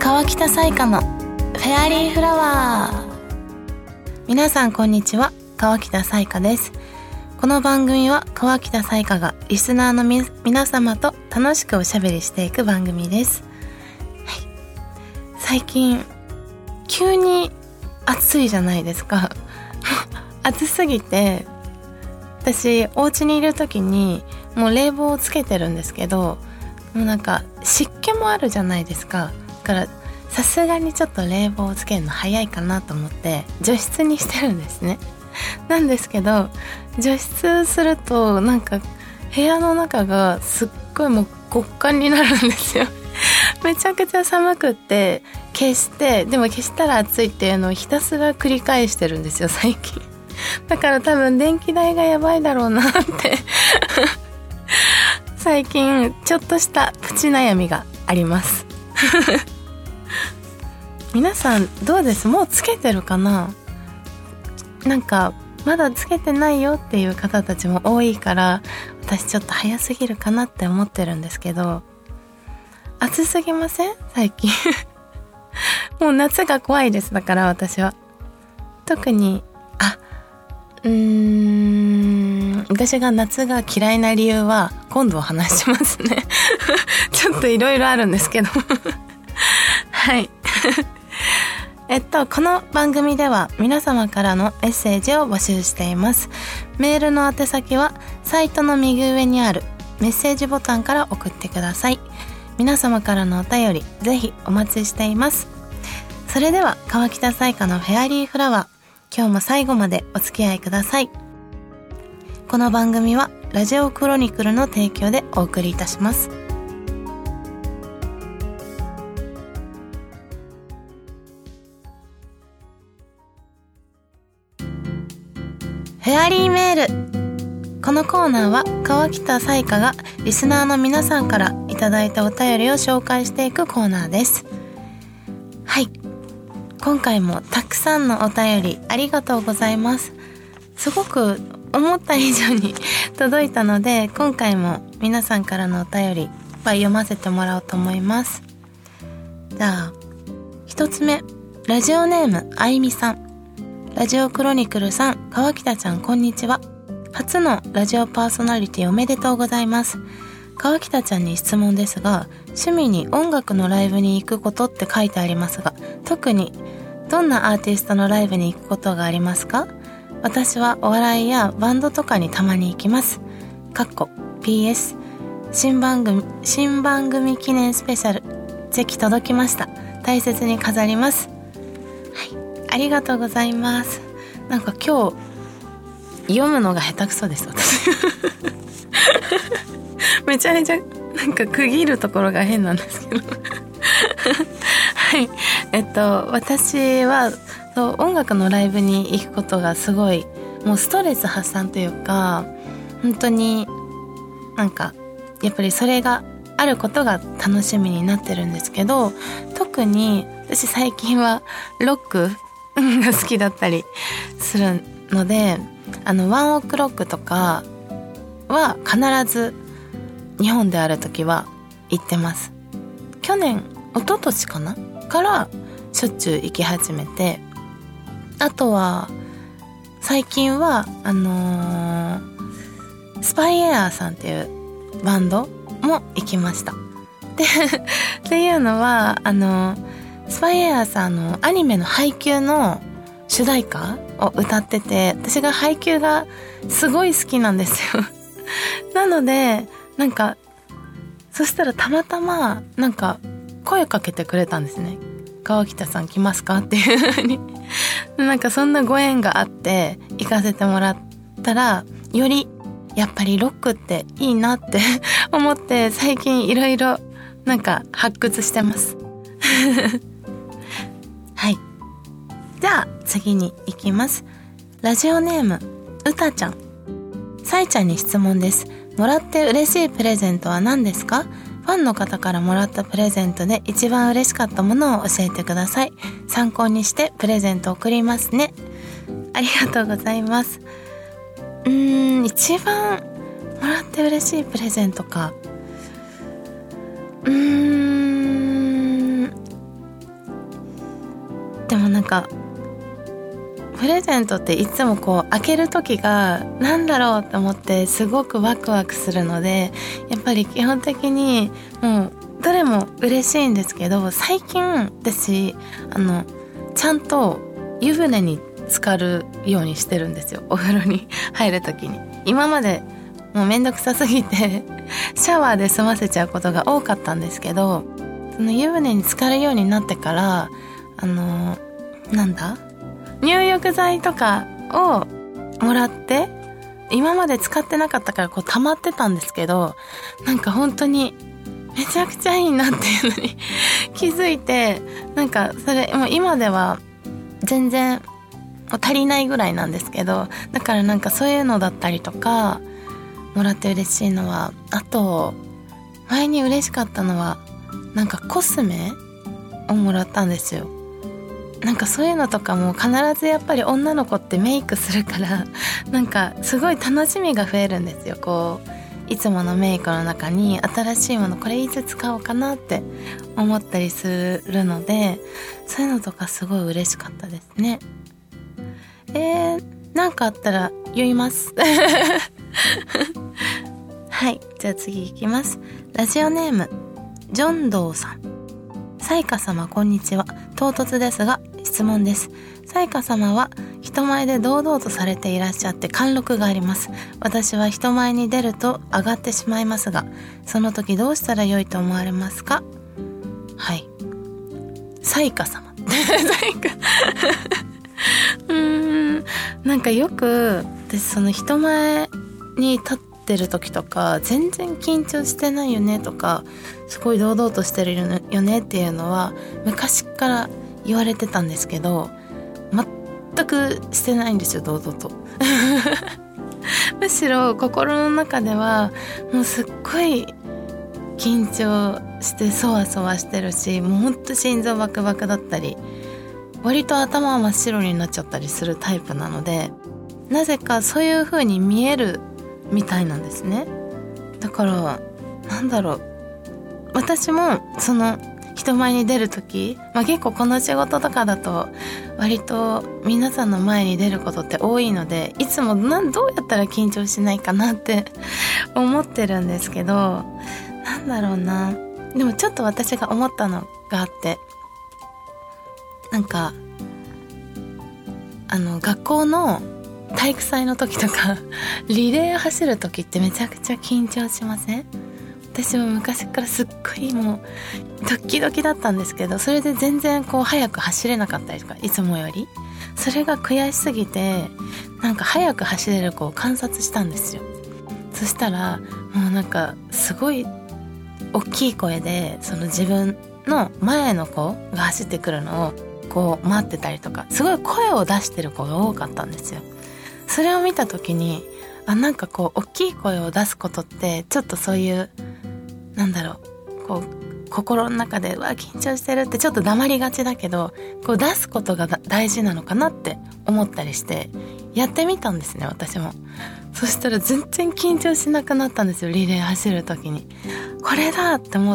川北彩花のフェアリーフラワー。皆さんこんにちは、川北彩花です。この番組は川北彩花がリスナーの皆様と楽しくおしゃべりしていく番組です。はい、最近急に暑いじゃないですか暑すぎて、私お家にいる時にもう冷房をつけてるんですけど、もうなんか湿気もあるじゃないですか。だからさすがにちょっと冷房をつけるの早いかなと思って除湿にしてるんですね。なんですけど、除湿するとなんか部屋の中がすっごいもう極寒になるんですよめちゃくちゃ寒くって消して、でも消したら暑いっていうのをひたすら繰り返してるんですよ最近。だから多分電気代がやばいだろうなって最近ちょっとしたプチ悩みがあります皆さんどうです？もうつけてるかな？なんかまだつけてないよっていう方たちも多いから、私ちょっと早すぎるかなって思ってるんですけど、暑すぎません？最近もう夏が怖いです。だから私は特に私が夏が嫌いな理由は今度話しますねちょっといろいろあるんですけどはいこの番組では皆様からのメッセージを募集しています。メールの宛先はサイトの右上にあるメッセージボタンから送ってください。皆様からのお便りぜひお待ちしています。それでは川北彩花のフェアリーフラワー、今日も最後までお付き合いください。この番組はラジオクロニクルの提供でお送りいたします。フェアリーメール。このコーナーは川北彩花がリスナーの皆さんからいただいたお便りを紹介していくコーナーです。はい、今回もたくさんのお便りありがとうございます。すごく思った以上に届いたので、今回も皆さんからのお便りは読ませてもらおうと思います。じゃあ一つ目、ラジオネームあいみさん。ラジオクロニクルさん、川北ちゃんこんにちは。初のラジオパーソナリティおめでとうございます。川北ちゃんに質問ですが、趣味に音楽のライブに行くことって書いてありますが、特にどんなアーティストのライブに行くことがありますか？私はお笑いやバンドとかにたまに行きます。PS 新番組記念スペシャルチェキ届きました。大切に飾ります。はい、ありがとうございます。なんか今日読むのが下手くそです私めちゃめちゃなんか区切るところが変なんですけどはい、私は音楽のライブに行くことがすごいもうストレス発散というか、本当になんかやっぱりそれがあることが楽しみになってるんですけど、特に私最近はロックが好きだったりするので、ワンオクロックとかは必ず日本である時は行ってます。去年一昨年かなからしょっちゅう行き始めて、あとは最近はスパイエアーさんっていうバンドも行きましたでっていうのはスパイエアーさんのアニメのハイキューの主題歌を歌ってて、私がハイキューがすごい好きなんですよなのでなんかそしたらたまたまなんか声かけてくれたんですね。川北さん来ますかっていう風になんかそんなご縁があって行かせてもらったら、よりやっぱりロックっていいなって思って、最近いろいろなんか発掘してますはい、じゃあ次に行きます。ラジオネームうたちゃん。さいちゃんに質問です。もらって嬉しいプレゼントは何ですか？ファンの方からもらったプレゼントで一番嬉しかったものを教えてください。参考にしてプレゼント送りますね。ありがとうございます。一番もらって嬉しいプレゼントか。 かプレゼントっていつもこう開ける時がなんだろうと思ってすごくワクワクするので、やっぱり基本的にもうどれも嬉しいんですけど、最近私ちゃんと湯船に浸かるようにしてるんですよ、お風呂に入る時に。今までもうめんどくさすぎてシャワーで済ませちゃうことが多かったんですけど、その湯船に浸かるようになってから入浴剤とかをもらって、今まで使ってなかったからこう溜まってたんですけど、なんか本当にめちゃくちゃいいなっていうのに気づいて、なんかそれもう今では全然もう足りないぐらいなんですけど、だからなんかそういうのだったりとかもらって嬉しいのは、あと前に嬉しかったのはなんかコスメをもらったんですよ。なんかそういうのとかも必ずやっぱり女の子ってメイクするからなんかすごい楽しみが増えるんですよ。こういつものメイクの中に新しいものこれいつ使おうかなって思ったりするので、そういうのとかすごい嬉しかったですね。なんかあったら言いますはい、じゃあ次いきます。ラジオネームジョンドーさん。サイカ様こんにちは。唐突ですが質問です。サイカ様は人前で堂々とされていらっしゃって貫禄があります。私は人前に出ると上がってしまいますが、その時どうしたら良いと思われますか？はい、サイカ様なんかよく私その人前に立ってる時とか全然緊張してないよねとか、すごい堂々としてるよねっていうのは昔から言われてたんですけど、全くしてないんですよ、堂々とむしろ心の中ではもうすっごい緊張してそわそわしてるし、もうほんと心臓バクバクだったり、割と頭は真っ白になっちゃったりするタイプなので、なぜかそういう風に見えるみたいなんですね。だからなんだろう、私もその人前に出るとき、結構この仕事とかだと割と皆さんの前に出ることって多いので、いつもどうやったら緊張しないかなって思ってるんですけど、なんだろうな、でもちょっと私が思ったのがあって、なんか学校の体育祭の時とかリレー走る時ってめちゃくちゃ緊張しません？私も昔からすっごいもうドキドキだったんですけど、それで全然こう早く走れなかったりとか、いつもよりそれが悔しすぎて、なんか早く走れる子を観察したんですよ。そしたらもうなんかすごい大きい声でその自分の前の子が走ってくるのをこう待ってたりとか、すごい声を出してる子が多かったんですよ。それを見た時になんかこう大きい声を出すことってちょっとそういうこう心の中で緊張してるってちょっと黙りがちだけど、こう出すことが大事なのかなって思ったりしてやってみたんですね、私も。そしたら全然緊張しなくなったんですよ、リレー走る時に。これだって思って、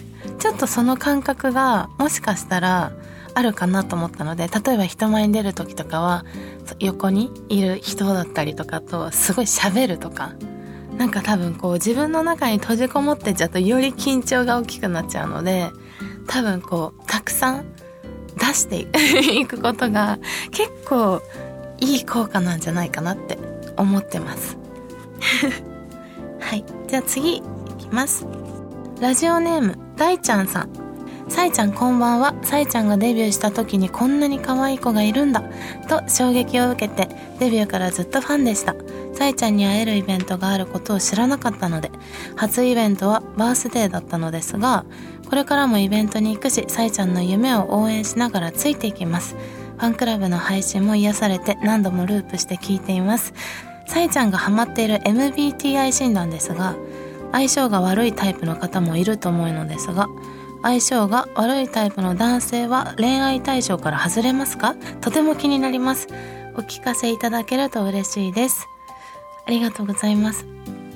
ちょっとその感覚がもしかしたらあるかなと思ったので、例えば人前に出る時とかは横にいる人だったりとかとすごい喋るとか、なんか多分こう自分の中に閉じこもってちゃうとより緊張が大きくなっちゃうので、多分こうたくさん出していくことが結構いい効果なんじゃないかなって思ってますはい、じゃあ次いきます。ラジオネーム大ちゃんさん。さいちゃんこんばんは。さいちゃんがデビューした時にこんなに可愛い子がいるんだと衝撃を受けて、デビューからずっとファンでした。さいちゃんに会えるイベントがあることを知らなかったので、初イベントはバースデーだったのですが、これからもイベントに行くし、さいちゃんの夢を応援しながらついていきます。ファンクラブの配信も癒されて何度もループして聞いています。さいちゃんがハマっている MBTI 診断ですが、相性が悪いタイプの方もいると思うのですが、相性が悪いタイプの男性は恋愛対象から外れますか？とても気になります。お聞かせいただけると嬉しいです。ありがとうございます。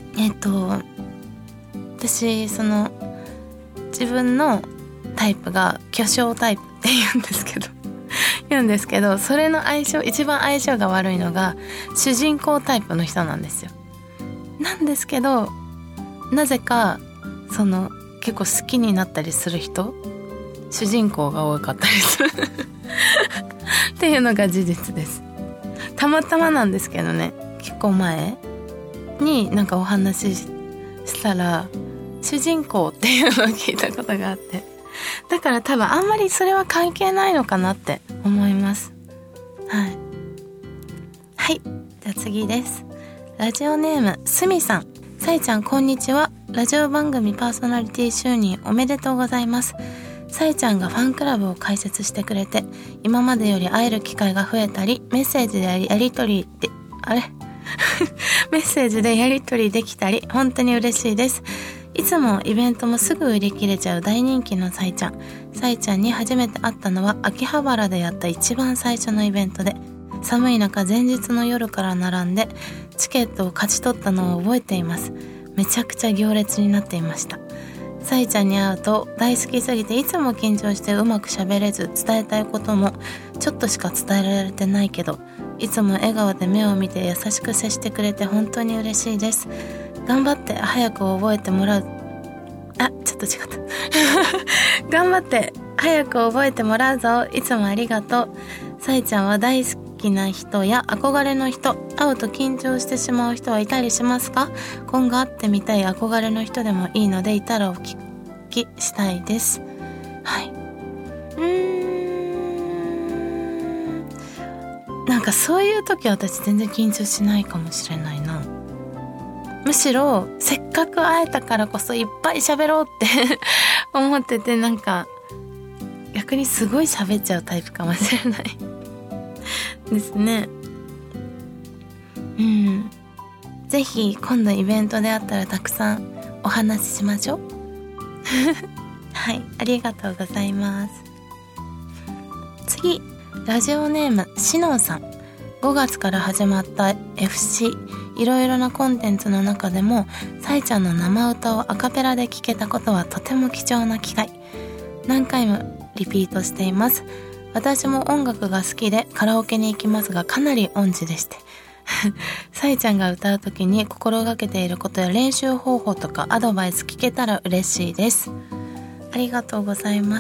私自分のタイプが巨匠タイプって言うんですけど言うんですけど、それの一番相性が悪いのが主人公タイプの人なんですよ。なんですけど、なぜか結構好きになったりする人、主人公が多かったりするっていうのが事実です。たまたまなんですけどね、結構前になんかお話ししたら主人公っていうのを聞いたことがあって、だから多分あんまりそれは関係ないのかなって思います。はい、じゃあ次です。ラジオネームすみさん。さいちゃんこんにちは。ラジオ番組パーソナリティ就任おめでとうございます。さいちゃんがファンクラブを開設してくれて、今までより会える機会が増えたり、メッセージでやり取りでメッセージでやり取りできたり、本当に嬉しいです。いつもイベントもすぐ売り切れちゃう大人気のさいちゃん。さいちゃんに初めて会ったのは秋葉原でやった一番最初のイベントで、寒い中前日の夜から並んでチケットを勝ち取ったのを覚えています。めちゃくちゃ行列になっていました。さいちゃんに会うと大好きすぎていつも緊張してうまく喋れず、伝えたいこともちょっとしか伝えられてないけど、いつも笑顔で目を見て優しく接してくれて本当に嬉しいです。頑張って早く覚えてもらう頑張って早く覚えてもらうぞ。いつもありがとう。さいちゃんは大好きな人や憧れの人、会うと緊張してしまう人はいたりしますか？今後会ってみたい憧れの人でもいいのでいたらお聞きしたいです。はい。なんかそういう時は私全然緊張しないかもしれないな。むしろせっかく会えたからこそいっぱい喋ろうって思ってて、なんか逆にすごい喋っちゃうタイプかもしれないですね。ぜひ今度イベントで会ったらたくさんお話ししましょうはい、ありがとうございます。次、ラジオネームしのうさん。5月から始まった FC、 いろいろなコンテンツの中でもさいちゃんの生歌をアカペラで聴けたことはとても貴重な機会。何回もリピートしています。私も音楽が好きでカラオケに行きますが、かなり音痴でしてさいちゃんが歌うときに心がけていることや練習方法とかアドバイス聞けたら嬉しいです。ありがとうございます。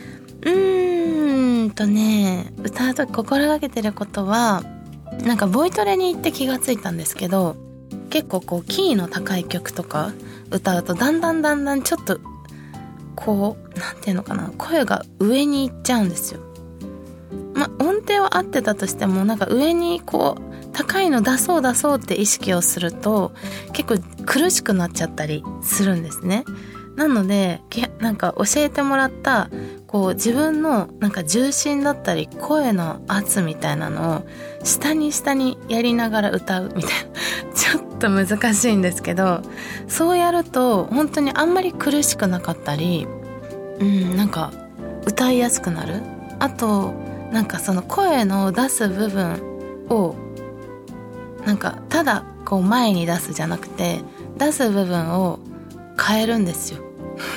歌うとき心がけてることは、なんかボイトレに行って気がついたんですけど、結構こうキーの高い曲とか歌うとだんだんちょっとこうなんていうのかな、声が上に行っちゃうんですよ。音程は合ってたとしても、なんか上にこう高いの出そうって意識をすると結構苦しくなっちゃったりするんですね。なのでなんか教えてもらったこう自分のなんか重心だったり声の圧みたいなのを下にやりながら歌うみたいなちょっと難しいんですけど、そうやると本当にあんまり苦しくなかったり、なんか歌いやすくなる。あとなんかその声の出す部分をなんかただこう前に出すじゃなくて、出す部分を変えるんですよ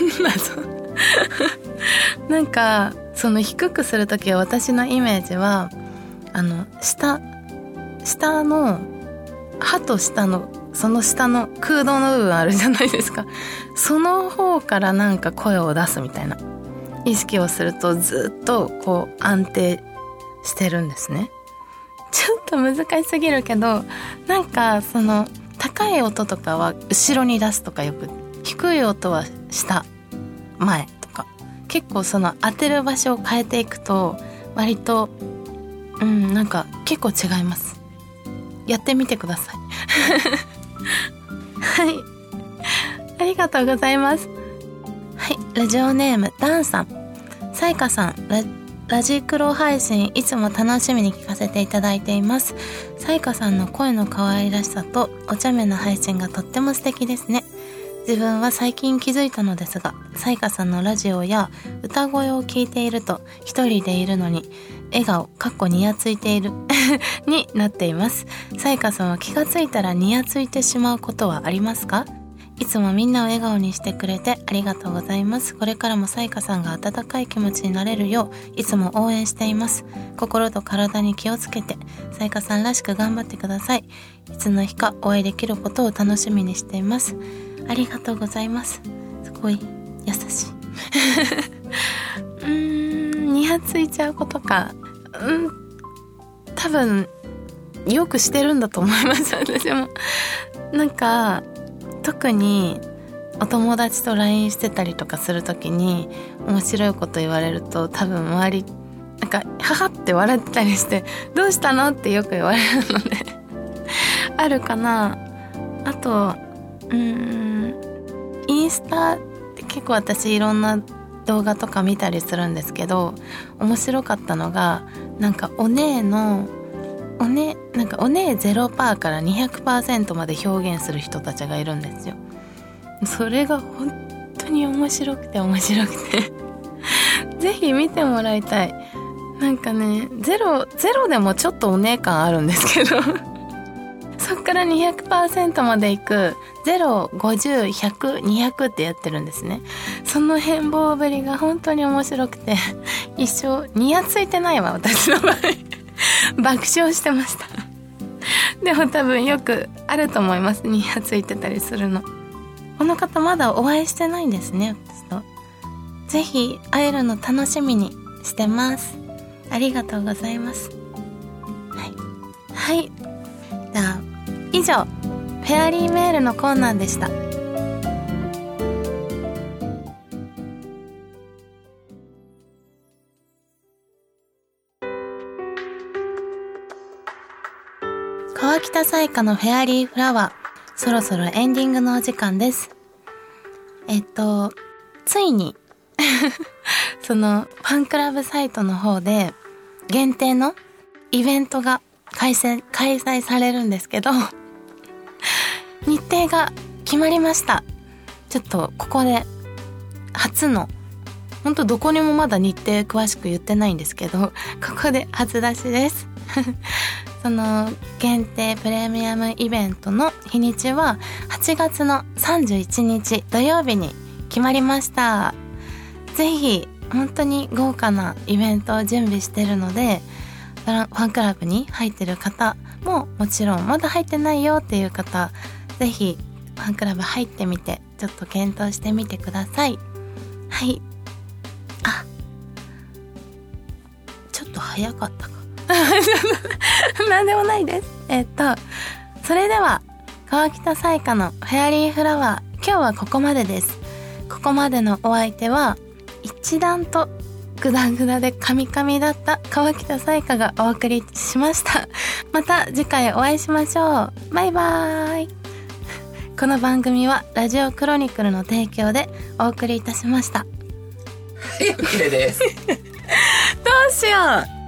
なんかその低くするときは、私のイメージは下の歯と下のその下の空洞の部分あるじゃないですか。その方からなんか声を出すみたいな意識をすると、ずっとこう安定してるんですね。ちょっと難しすぎるけど、なんかその高い音とかは後ろに出すとかよく、低い音は下前とか、結構その当てる場所を変えていくと割となんか結構違います。やってみてくださいはい、ありがとうございます。はい、ラジオネームダンさん。さいかさん、ラジクロ配信いつも楽しみに聞かせていただいています。さいかさんの声の可愛らしさとお茶目な配信がとっても素敵ですね。自分は最近気づいたのですが、さいかさんのラジオや歌声を聞いていると一人でいるのに笑顔にやついているになっています。さいかさんは気がついたらにやついてしまうことはありますか？ いつもみんなを笑顔にしてくれてありがとうございます。これからもさいかさんが温かい気持ちになれるよういつも応援しています。心と体に気をつけてさいかさんらしく頑張ってください。いつの日かお会いできることを楽しみにしています。ありがとうございます。すごい優しいニヤついちゃうことか。多分よくしてるんだと思います私も。なんか特にお友達と LINE してたりとかするときに面白いこと言われると多分周りなんかははって笑ったりしてどうしたのってよく言われるのであるかな。あとインスタって結構私いろんな動画とか見たりするんですけど、面白かったのがなんかお姉 0% から 200% まで表現する人たちがいるんですよ。それが本当に面白くてぜひ見てもらいたい。なんかねゼロでもちょっとお姉感あるんですけどそっから 200% までいく0、50、100、200ってやってるんですね。その変貌ぶりが本当に面白くて一生ニヤついてないわ私の場合爆笑してましたでも多分よくあると思います、ニヤついてたりするの。この方まだお会いしてないんですね、私と。ぜひ会えるの楽しみにしてます。ありがとうございます。はい、じゃあ以上フェアリーメールのコーナーでした。川北彩花のフェアリーフラワー、そろそろエンディングのお時間です。ついにそのファンクラブサイトの方で限定のイベントが開催されるんですけど日程が決まりました。ちょっとここで初の、ほんとどこにもまだ日程詳しく言ってないんですけど、ここで初出しですその限定プレミアムイベントの日にちは8月の31日土曜日に決まりました。ぜひ本当に豪華なイベントを準備してるので、ファンクラブに入ってる方ももちろん、まだ入ってないよっていう方、ぜひファンクラブ入ってみてちょっと検討してみてください。はい、ちょっと早かったかなんでもないです。それでは川北彩花のフェアリーフラワー、今日はここまでです。ここまでのお相手は一段とグダグダでカミカミだった川北彩花がお送りしました。また次回お会いしましょう。バイバーイ。この番組はラジオクロニクルの提供でお送りいたしました。 はい、OK です。 どうしよう。